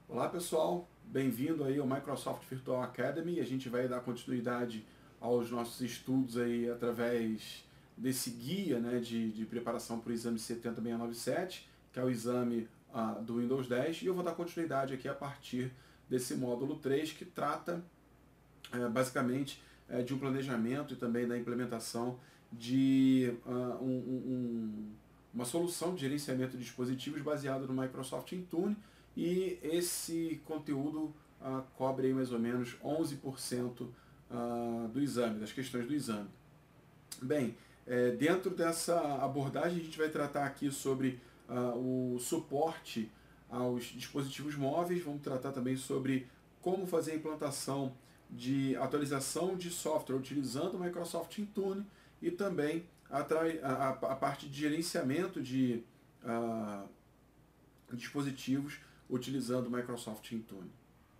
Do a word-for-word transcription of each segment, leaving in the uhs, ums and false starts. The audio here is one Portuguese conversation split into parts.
Olá pessoal, bem-vindo aí ao Microsoft Virtual Academy. A gente vai dar continuidade aos nossos estudos aí através desse guia, né, de, de preparação para o exame setenta seiscentos e noventa e sete, que é o exame uh, do Windows dez, e eu vou dar continuidade aqui a partir desse módulo três, que trata uh, basicamente uh, de um planejamento e também da implementação de uh, um, um, uma solução de gerenciamento de dispositivos baseado no Microsoft Intune. E esse conteúdo uh, cobre aí mais ou menos onze por cento uh, do exame, das questões do exame. Bem, é, dentro dessa abordagem a gente vai tratar aqui sobre uh, o suporte aos dispositivos móveis, vamos tratar também sobre como fazer a implantação de atualização de software utilizando o Microsoft Intune e também a, a, a parte de gerenciamento de uh, dispositivos utilizando o Microsoft Intune.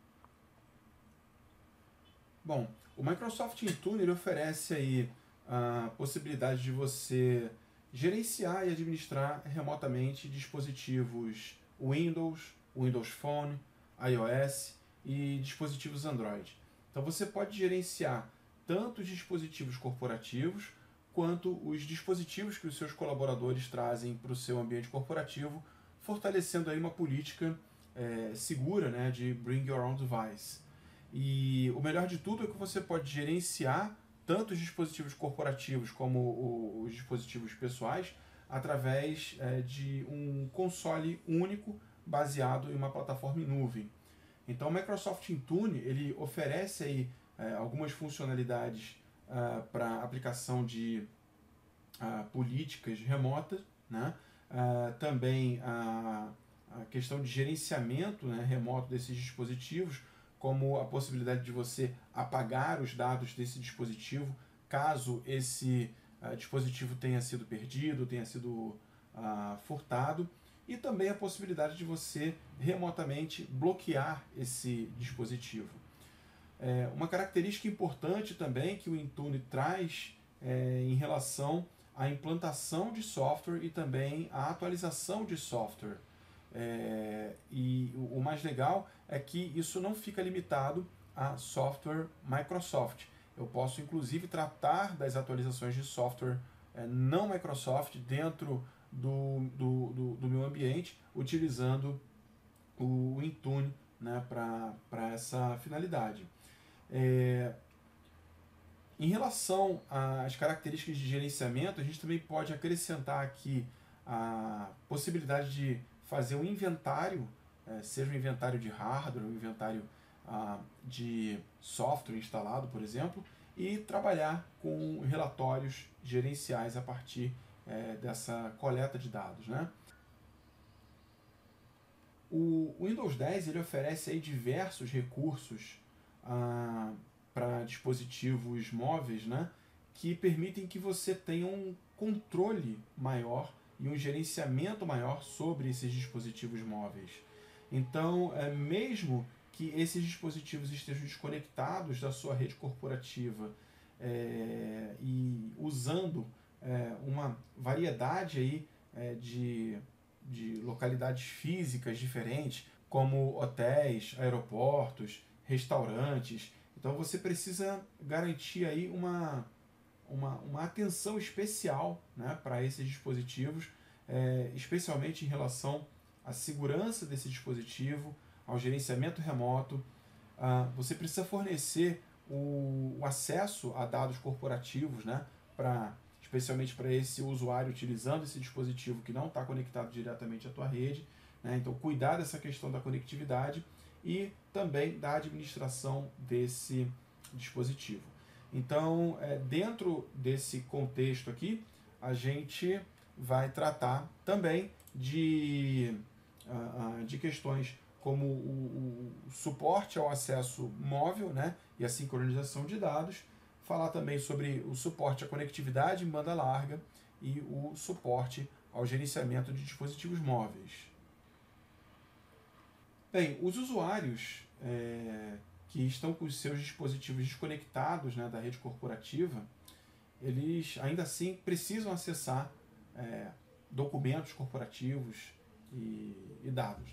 Bom, o Microsoft Intune ele oferece aí a possibilidade de você gerenciar e administrar remotamente dispositivos Windows, Windows Phone, iOS e dispositivos Android. Então você pode gerenciar tanto os dispositivos corporativos quanto os dispositivos que os seus colaboradores trazem para o seu ambiente corporativo, fortalecendo aí uma política É, segura, né, de Bring Your Own Device. E o melhor de tudo é que você pode gerenciar tanto os dispositivos corporativos como o, os dispositivos pessoais através é, de um console único baseado em uma plataforma em nuvem. Então o Microsoft Intune ele oferece aí, é, algumas funcionalidades uh, para aplicação de uh, políticas remotas, né? uh, também a uh, a questão de gerenciamento, né, remoto desses dispositivos, como a possibilidade de você apagar os dados desse dispositivo caso esse uh, dispositivo tenha sido perdido, tenha sido uh, furtado, e também a possibilidade de você remotamente bloquear esse dispositivo. É, uma característica importante também que o Intune traz é, em relação à implantação de software e também à atualização de software. É, e o mais legal é que isso não fica limitado a software Microsoft. Eu posso inclusive tratar das atualizações de software é, não Microsoft dentro do, do, do, do meu ambiente, utilizando o Intune, né, para essa finalidade. É, em relação às características de gerenciamento, a gente também pode acrescentar aqui a possibilidade de fazer um inventário, é, seja um inventário de hardware, um inventário ah, de software instalado, por exemplo, e trabalhar com relatórios gerenciais a partir é, dessa coleta de dados, né? O Windows dez ele oferece aí diversos recursos ah, para dispositivos móveis, né, que permitem que você tenha um controle maior e um gerenciamento maior sobre esses dispositivos móveis. Então, é, mesmo que esses dispositivos estejam desconectados da sua rede corporativa é, e usando é, uma variedade aí, é, de, de localidades físicas diferentes, como hotéis, aeroportos, restaurantes, então você precisa garantir aí uma Uma, uma atenção especial, né, para esses dispositivos, é, especialmente em relação à segurança desse dispositivo, ao gerenciamento remoto. Ah, você precisa fornecer o, o acesso a dados corporativos, né, pra, especialmente para esse usuário utilizando esse dispositivo que não está conectado diretamente à tua rede. Né, então, cuidar dessa questão da conectividade e também da administração desse dispositivo. Então, é, dentro desse contexto aqui, a gente vai tratar também de, uh, de questões como o, o suporte ao acesso móvel, né, e a sincronização de dados, falar também sobre o suporte à conectividade em banda larga e o suporte ao gerenciamento de dispositivos móveis. Bem, os usuários é, que estão com os seus dispositivos desconectados, né, da rede corporativa, eles ainda assim precisam acessar é, documentos corporativos e, e dados. Né?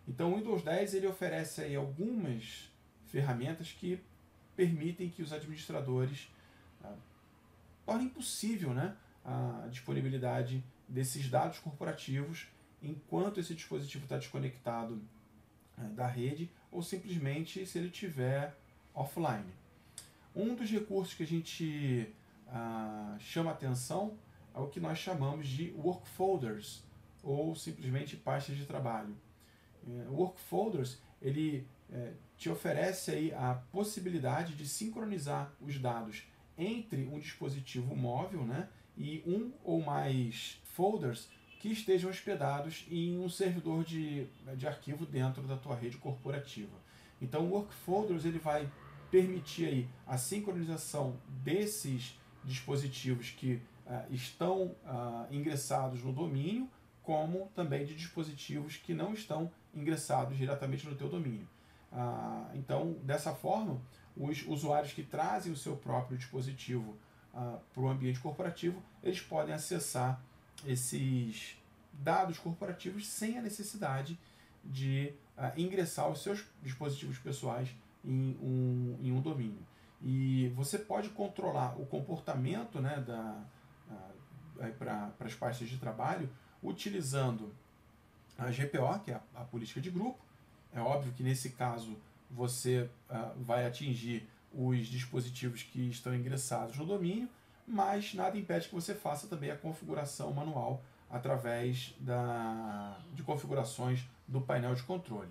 Então o Windows dez ele oferece aí algumas ferramentas que permitem que os administradores ah, tornem possível, né, a disponibilidade desses dados corporativos enquanto esse dispositivo está desconectado ah, da rede ou simplesmente se ele estiver offline. Um dos recursos que a gente ah, chama atenção é o que nós chamamos de work folders ou simplesmente pastas de trabalho. O work folders ele é, te oferece aí a possibilidade de sincronizar os dados entre um dispositivo móvel, né, e um ou mais folders que estejam hospedados em um servidor de, de arquivo dentro da tua rede corporativa. Então o work folders ele vai permitir aí a sincronização desses dispositivos que uh, estão uh, ingressados no domínio, como também de dispositivos que não estão ingressados diretamente no teu domínio. Ah, então, dessa forma, os usuários que trazem o seu próprio dispositivo ah, para o ambiente corporativo, eles podem acessar esses dados corporativos sem a necessidade de ah, ingressar os seus dispositivos pessoais em um, em um domínio. E você pode controlar o comportamento, né, da, ah, para as pastas de trabalho utilizando a G P O, que é a, a política de grupo. É óbvio que nesse caso você uh, vai atingir os dispositivos que estão ingressados no domínio, mas nada impede que você faça também a configuração manual através da, de configurações do painel de controle.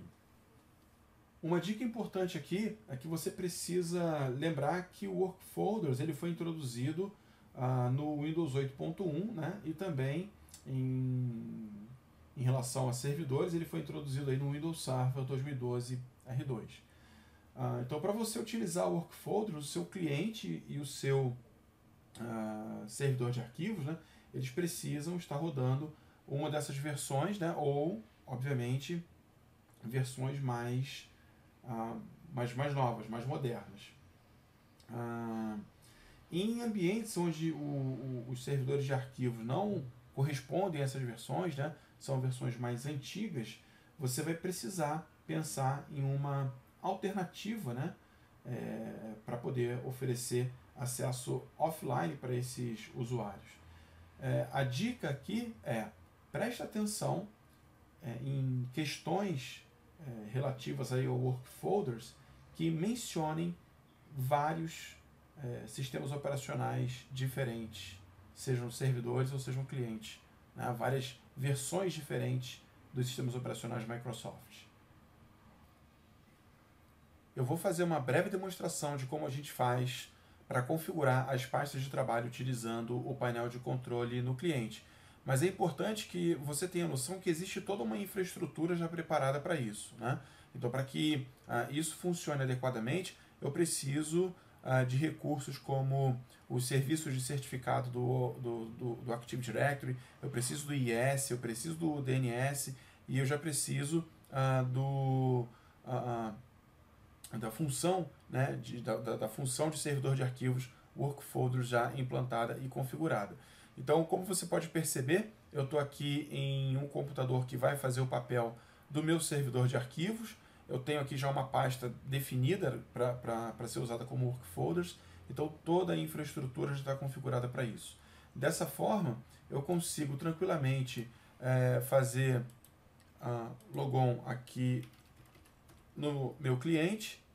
Uma dica importante aqui é que você precisa lembrar que o Work Folders ele foi introduzido uh, no Windows oito ponto um, né, e também Em, em relação a servidores, ele foi introduzido aí no Windows Server dois mil e doze R dois. Ah, então, para você utilizar o Work Folders, o seu cliente e o seu ah, servidor de arquivos, né, eles precisam estar rodando uma dessas versões, né, ou, obviamente, versões mais, ah, mais, mais novas, mais modernas. Ah, em ambientes onde o, o, os servidores de arquivos não correspondem a essas versões, né, são versões mais antigas, você vai precisar pensar em uma alternativa, né, é, para poder oferecer acesso offline para esses usuários. É, a dica aqui é, preste atenção é, em questões é, relativas aí ao Work Folders que mencionem vários é, sistemas operacionais diferentes, sejam servidores ou sejam clientes, né? Várias versões diferentes dos sistemas operacionais Microsoft. Eu vou fazer uma breve demonstração de como a gente faz para configurar as pastas de trabalho utilizando o painel de controle no cliente. Mas é importante que você tenha noção que existe toda uma infraestrutura já preparada para isso, né? Então, para que ah, isso funcione adequadamente, eu preciso ah, de recursos como os serviços de certificado do, do, do, do Active Directory, eu preciso do I S, eu preciso do D N S e eu já preciso uh, do, uh, uh, da, função, né, de, da, da função de servidor de arquivos Work Folders já implantada e configurada. Então, como você pode perceber, eu estou aqui em um computador que vai fazer o papel do meu servidor de arquivos. Eu tenho aqui já uma pasta definida para ser usada como Work Folders. Então, toda a infraestrutura já está configurada para isso. Dessa forma, eu consigo tranquilamente é, fazer a logon aqui no meu cliente.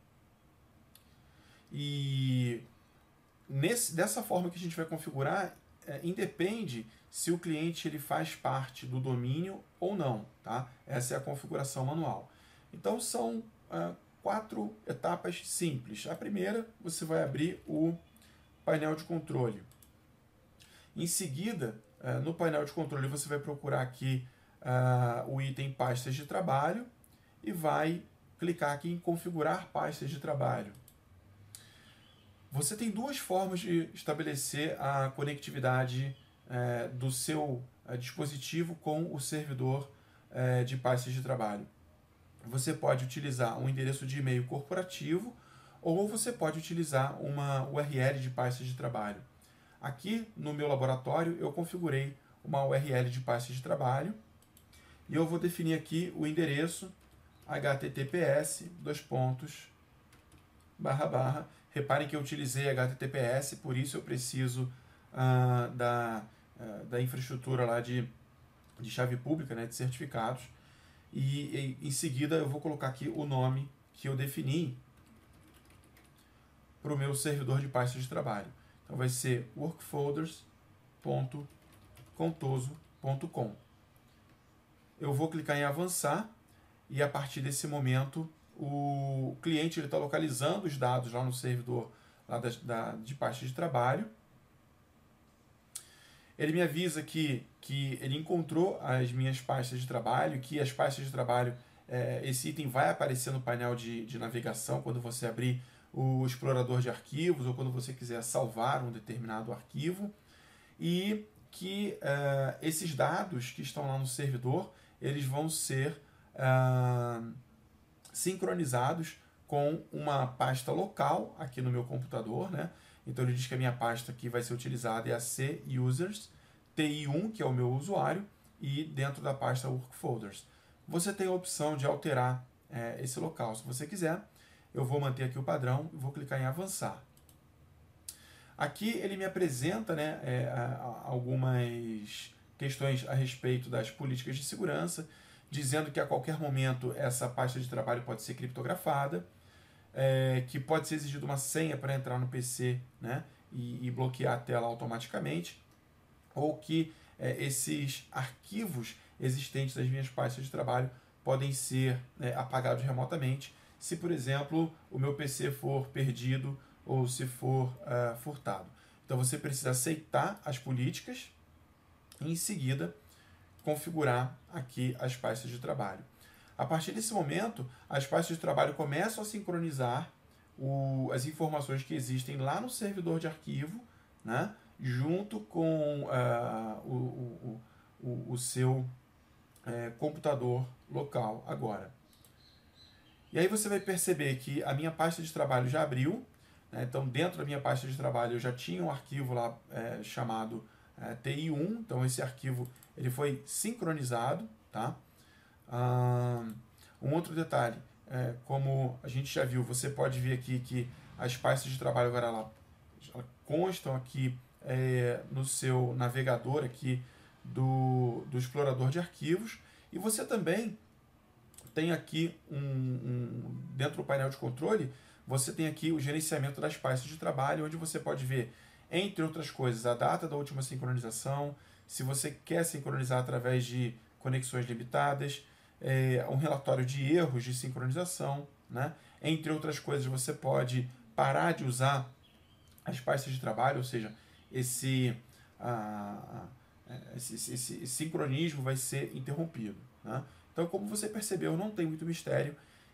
E nesse, dessa forma que a gente vai configurar, é, independe se o cliente ele faz parte do domínio ou não. Tá? Essa é a configuração manual. Então, são é, quatro etapas simples. A primeira, você vai abrir o painel de controle. Em seguida, no painel de controle, você vai procurar aqui uh, o item pastas de trabalho e vai clicar aqui em configurar pastas de trabalho. Você tem duas formas de estabelecer a conectividade uh, do seu uh, dispositivo com o servidor uh, de pastas de trabalho. Você pode utilizar um endereço de e-mail corporativo ou você pode utilizar uma U R L de pastas de trabalho. Aqui no meu laboratório eu configurei uma U R L de pastas de trabalho e eu vou definir aqui o endereço https, dois pontos, barra, barra. Reparem que eu utilizei H T T P S, por isso eu preciso uh, da, uh, da infraestrutura lá de, de chave pública, né, de certificados. E, e em seguida eu vou colocar aqui o nome que eu defini para o meu servidor de pasta de trabalho. Então vai ser workfolders ponto contoso ponto com. Eu vou clicar em avançar e a partir desse momento o cliente está localizando os dados lá no servidor lá da, da, de pasta de trabalho. Ele me avisa que, que ele encontrou as minhas pastas de trabalho, que as pastas de trabalho, é, esse item vai aparecer no painel de, de navegação quando você abrir o explorador de arquivos ou quando você quiser salvar um determinado arquivo, e que uh, esses dados que estão lá no servidor, eles vão ser uh, sincronizados com uma pasta local aqui no meu computador, né? Então ele diz que a minha pasta que vai ser utilizada é a C users, T I um, que é o meu usuário, e dentro da pasta workfolders. Você tem a opção de alterar é, esse local. Se você quiser, eu vou manter aqui o padrão e vou clicar em avançar. Aqui ele me apresenta, né, é, algumas questões a respeito das políticas de segurança, dizendo que a qualquer momento essa pasta de trabalho pode ser criptografada, é, que pode ser exigida uma senha para entrar no P C, né, e, e bloquear a tela automaticamente, ou que é, esses arquivos existentes das minhas pastas de trabalho podem ser é, apagados remotamente, se, por exemplo, o meu P C for perdido ou se for uh, furtado. Então você precisa aceitar as políticas e, em seguida, configurar aqui as pastas de trabalho. A partir desse momento, as pastas de trabalho começam a sincronizar o, as informações que existem lá no servidor de arquivo, né, junto com uh, o, o, o, o seu uh, computador local agora. E aí você vai perceber que a minha pasta de trabalho já abriu, né? Então dentro da minha pasta de trabalho eu já tinha um arquivo lá é, chamado é, T I um, então esse arquivo ele foi sincronizado, tá? Ah, um outro detalhe, é, como a gente já viu, você pode ver aqui que as pastas de trabalho agora lá constam aqui é, no seu navegador aqui do, do explorador de arquivos, e você também tem aqui um, um, dentro do painel de controle, você tem aqui o gerenciamento das pastas de trabalho, onde você pode ver, entre outras coisas, a data da última sincronização, se você quer sincronizar através de conexões limitadas, é, um relatório de erros de sincronização, né? Entre outras coisas, você pode parar de usar as pastas de trabalho, ou seja, esse, ah, esse, esse, esse sincronismo vai ser interrompido, né? Então, como você percebeu, não tem muito mistério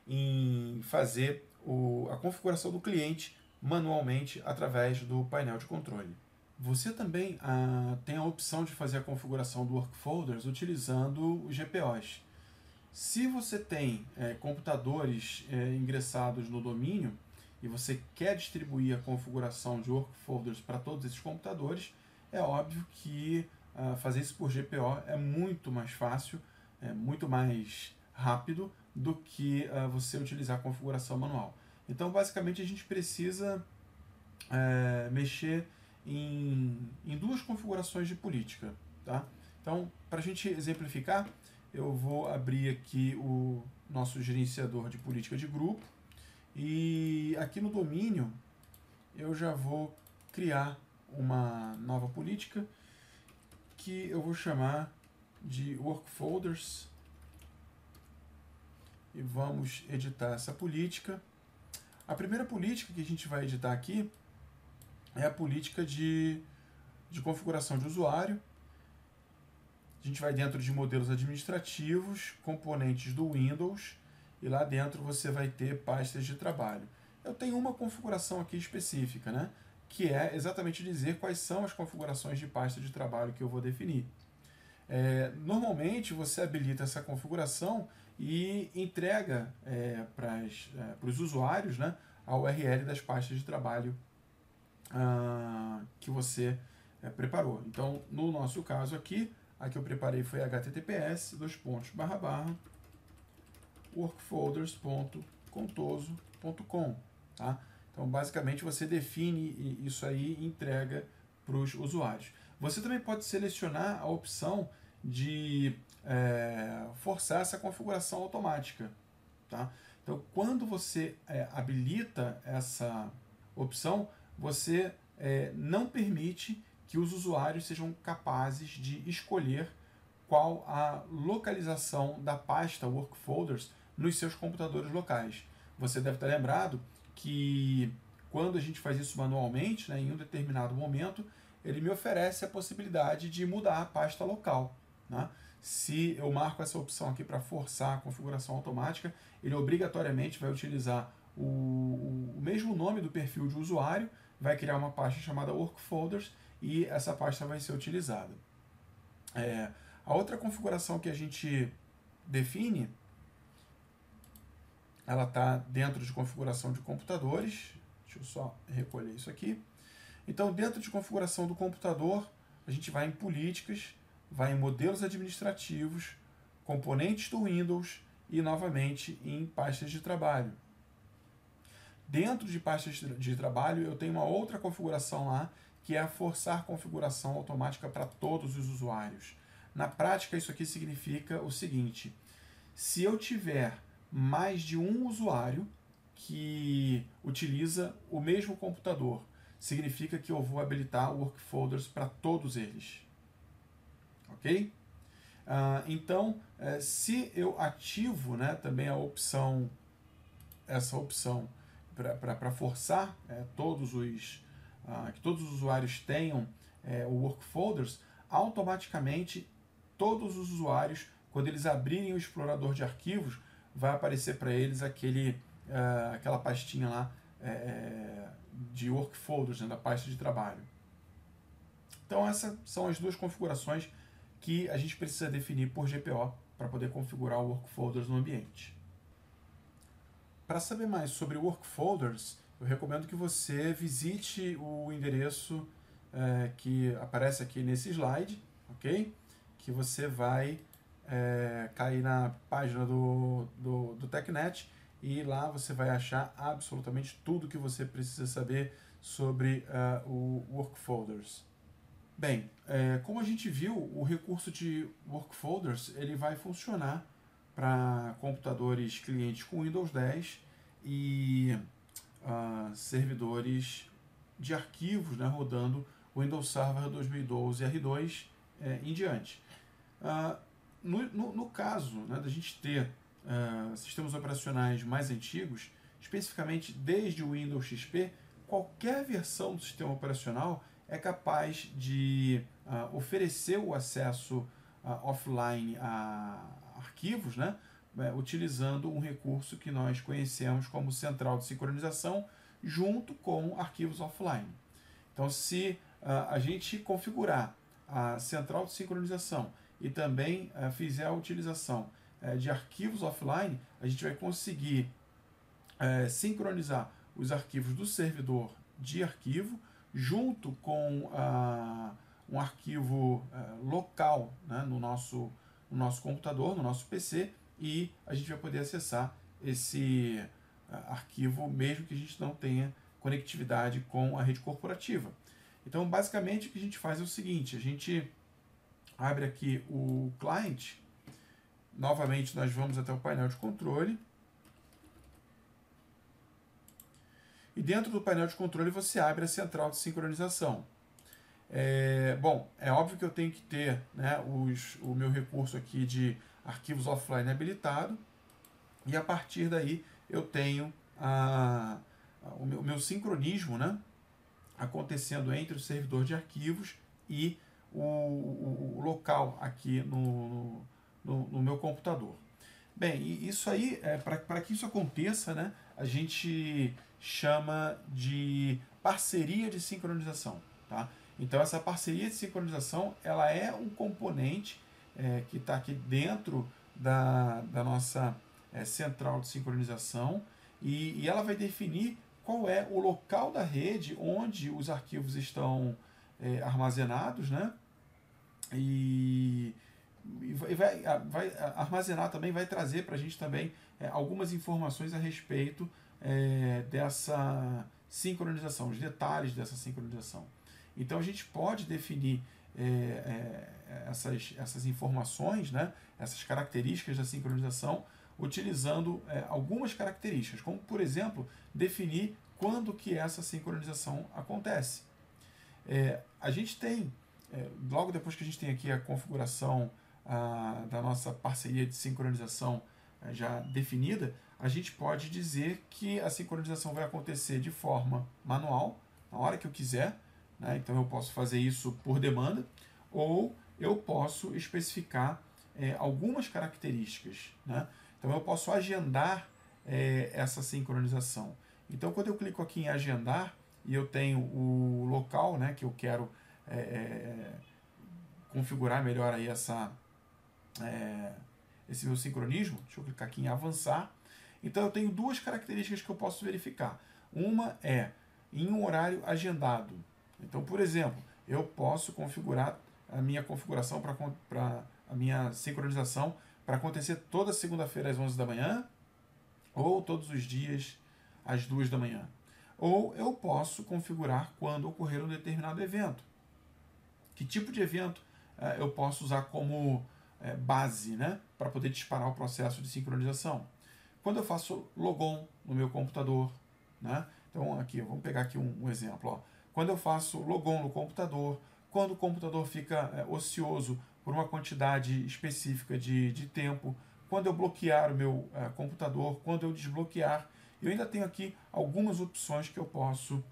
em fazer o, a configuração do cliente manualmente através do painel de controle. Você também ah, tem a opção de fazer a configuração do Workfolders utilizando os G P Os. Se você tem é, computadores é, ingressados no domínio e você quer distribuir a configuração de Workfolders para todos esses computadores, é óbvio que ah, fazer isso por G P O é muito mais fácil, é muito mais rápido do que uh, você utilizar a configuração manual. Então, basicamente, a gente precisa é, mexer em, em duas configurações de política. Tá? Então, para a gente exemplificar, eu vou abrir aqui o nosso gerenciador de política de grupo e aqui no domínio eu já vou criar uma nova política que eu vou chamar de Workfolders e vamos editar essa política. A primeira política que a gente vai editar aqui é a política de, de configuração de usuário. A gente vai dentro de modelos administrativos, componentes do Windows, e lá dentro você vai ter pastas de trabalho. Eu tenho uma configuração aqui específica, né, que é exatamente dizer quais são as configurações de pasta de trabalho que eu vou definir. É, normalmente você habilita essa configuração e entrega é, para os usuários, né, a U R L das pastas de trabalho ah, que você é, preparou. Então, no nosso caso aqui, a que eu preparei foi H T T P S, dois pontos, barra, barra, workfolders ponto contoso ponto com, tá? Então, basicamente, você define isso aí e entrega para os usuários. Você também pode selecionar a opção de é, forçar essa configuração automática, tá? Então, quando você é, habilita essa opção, você é, não permite que os usuários sejam capazes de escolher qual a localização da pasta Workfolders nos seus computadores locais. Você deve estar lembrado que quando a gente faz isso manualmente, né, em um determinado momento, ele me oferece a possibilidade de mudar a pasta local, né? Se eu marco essa opção aqui para forçar a configuração automática, ele obrigatoriamente vai utilizar o, o mesmo nome do perfil de usuário, vai criar uma pasta chamada Workfolders e essa pasta vai ser utilizada. É, a outra configuração que a gente define, ela está dentro de configuração de computadores. Deixa eu só recolher isso aqui. Então, dentro de configuração do computador, a gente vai em políticas, vai em modelos administrativos, componentes do Windows e, novamente, em pastas de trabalho. Dentro de pastas de trabalho, eu tenho uma outra configuração lá, que é forçar configuração automática para todos os usuários. Na prática, isso aqui significa o seguinte: se eu tiver mais de um usuário que utiliza o mesmo computador, significa que eu vou habilitar workfolders para todos eles. Ok? Ah, então, eh, se eu ativo, né, também a opção, essa opção para forçar eh, todos os, ah, que todos os usuários tenham eh, o workfolders, automaticamente todos os usuários, quando eles abrirem o explorador de arquivos, vai aparecer para eles aquele, uh, aquela pastinha lá é, de workfolders, né, da pasta de trabalho. Então essas são as duas configurações que a gente precisa definir por G P O para poder configurar o workfolders no ambiente. Para saber mais sobre workfolders, eu recomendo que você visite o endereço é, que aparece aqui nesse slide, ok? Que você vai é, cair na página do, do, do TechNet e lá você vai achar absolutamente tudo que você precisa saber sobre uh, o Workfolders. Bem, é, como a gente viu, o recurso de Workfolders ele vai funcionar para computadores clientes com Windows dez e uh, servidores de arquivos, né, rodando Windows Server dois mil e doze R dois é, em diante. Uh, no, no, no caso, né, da gente ter uh, sistemas operacionais mais antigos, especificamente desde o Windows X P, qualquer versão do sistema operacional é capaz de uh, oferecer o acesso uh, offline a arquivos, né, uh, utilizando um recurso que nós conhecemos como central de sincronização, junto com arquivos offline. Então, se uh, a gente configurar a central de sincronização e também uh, fizer a utilização uh, de arquivos offline, a gente vai conseguir uh, sincronizar os arquivos do servidor de arquivo junto com uh, um arquivo uh, local, né, no, nosso, no nosso computador, no nosso P C, e a gente vai poder acessar esse uh, arquivo mesmo que a gente não tenha conectividade com a rede corporativa. Então, basicamente, o que a gente faz é o seguinte: a gente abre aqui o client, novamente nós vamos até o painel de controle, e dentro do painel de controle você abre a central de sincronização. É, bom, é óbvio que eu tenho que ter, né, os, o meu recurso aqui de arquivos offline habilitado, e a partir daí eu tenho a, a, o, meu, o meu sincronismo, né, acontecendo entre o servidor de arquivos e o, o, o local aqui no, no, no meu computador. Bem, e isso aí, é, para que isso aconteça, né, a gente chama de parceria de sincronização. Tá? Então, essa parceria de sincronização ela é um componente é, que está aqui dentro da, da nossa é, central de sincronização e, e ela vai definir qual é o local da rede onde os arquivos estão é, armazenados, né? E e vai, vai armazenar também, vai trazer para a gente também é, algumas informações a respeito é, dessa sincronização, os detalhes dessa sincronização. Então a gente pode definir é, é, essas, essas informações, né, essas características da sincronização, utilizando é, algumas características, como por exemplo, definir quando que essa sincronização acontece. É, a gente tem, é, logo depois que a gente tem aqui a configuração a, da nossa parceria de sincronização é, já definida, a gente pode dizer que a sincronização vai acontecer de forma manual, na hora que eu quiser, né? Então eu posso fazer isso por demanda, ou eu posso especificar é, algumas características, né? Então eu posso agendar é, essa sincronização. Então quando eu clico aqui em agendar e eu tenho o local, né, que eu quero é, é, configurar melhor aí essa, é, esse meu sincronismo, deixa eu clicar aqui em avançar. Então eu tenho duas características que eu posso verificar. Uma é em um horário agendado. Então, por exemplo, eu posso configurar a minha configuração para a minha sincronização para acontecer toda segunda-feira às onze da manhã, ou todos os dias às duas da manhã. Ou eu posso configurar quando ocorrer um determinado evento. Que tipo de evento eh, eu posso usar como eh, base, né, para poder disparar o processo de sincronização? Quando eu faço logon no meu computador, né? Então aqui, vamos pegar aqui um, um exemplo. Ó. Quando eu faço logon no computador, quando o computador fica é, ocioso por uma quantidade específica de, de tempo, quando eu bloquear o meu é, computador, quando eu desbloquear, eu ainda tenho aqui algumas opções que eu posso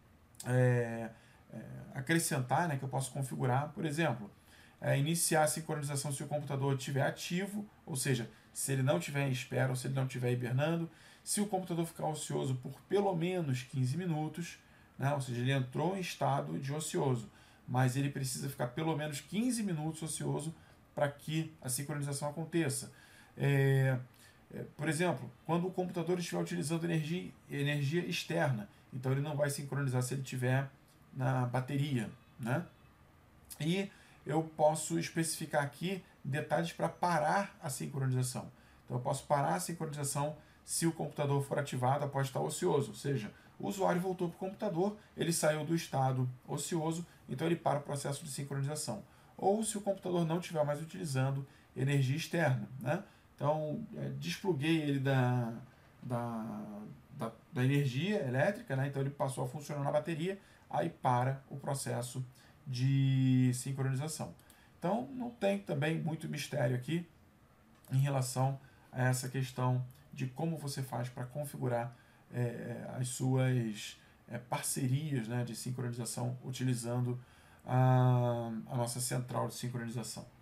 é, é, acrescentar, né, que eu posso configurar. Por exemplo, é, iniciar a sincronização se o computador estiver ativo, ou seja, se ele não estiver em espera ou se ele não estiver hibernando, se o computador ficar ocioso por pelo menos quinze minutos, né, ou seja, ele entrou em estado de ocioso, mas ele precisa ficar pelo menos quinze minutos ocioso para que a sincronização aconteça. É, é, por exemplo, quando o computador estiver utilizando energia, energia externa, então ele não vai sincronizar se ele estiver na bateria, né? E eu posso especificar aqui detalhes para parar a sincronização. Então eu posso parar a sincronização se o computador for ativado após estar ocioso, ou seja, o usuário voltou para o computador, ele saiu do estado ocioso, então ele para o processo de sincronização. Ou se o computador não estiver mais utilizando energia externa, né? Então, é, despluguei ele da, da, da, da energia elétrica, né? Então ele passou a funcionar na bateria, aí para o processo de sincronização. Então, não tem também muito mistério aqui em relação a essa questão de como você faz para configurar é, as suas é, parcerias, né, de sincronização utilizando a, a nossa central de sincronização.